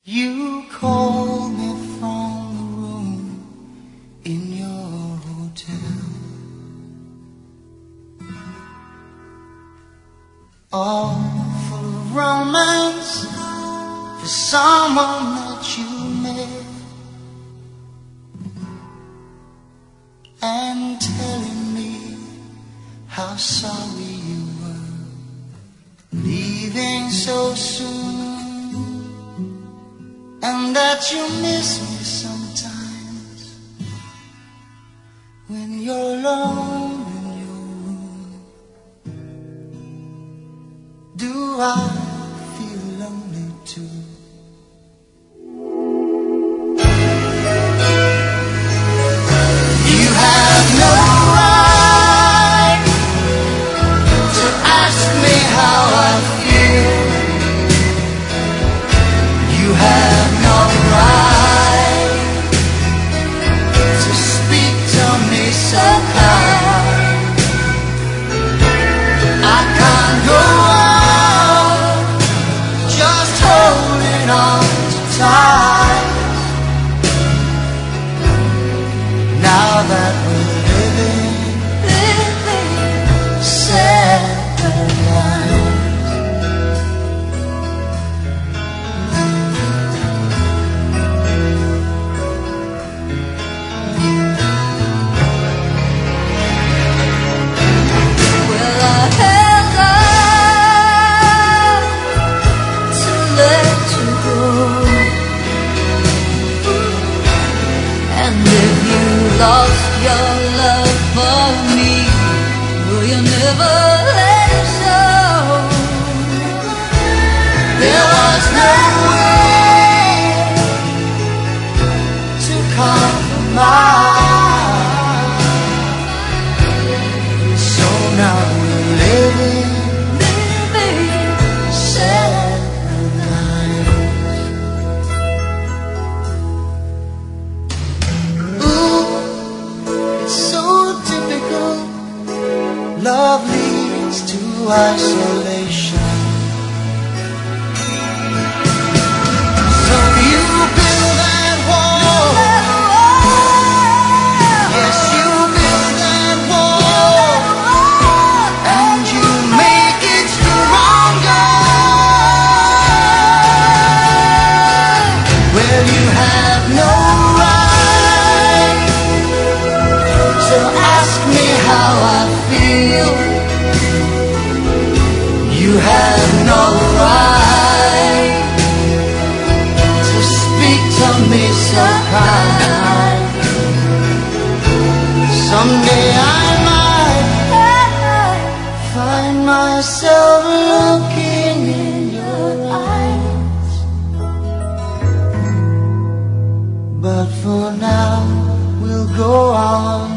You called me from the room in your hotel, all full of romance for someone that you met, and telling me how sorry you were leaving so soon, and that you miss me sometimes when you're alone in your room. Do I feel lonely too? You have no right to ask me how I feel. You have no right to speak to me so kind. I can't go on just holding on too tight. Now that we're living separate lives. Well, I held on to let you go, and if you lost your love for me, will you never let it show? There was no way to compromise, so now we're living separate lives. Ooh, it's so typical. Love leads to isolation. So you build that wall. Yes, you build that wall, and you make it stronger. Well, you have no right to ask me how I feel. You have no right to speak to me so kind. Someday I might find myself looking in your eyes, but for now we'll go on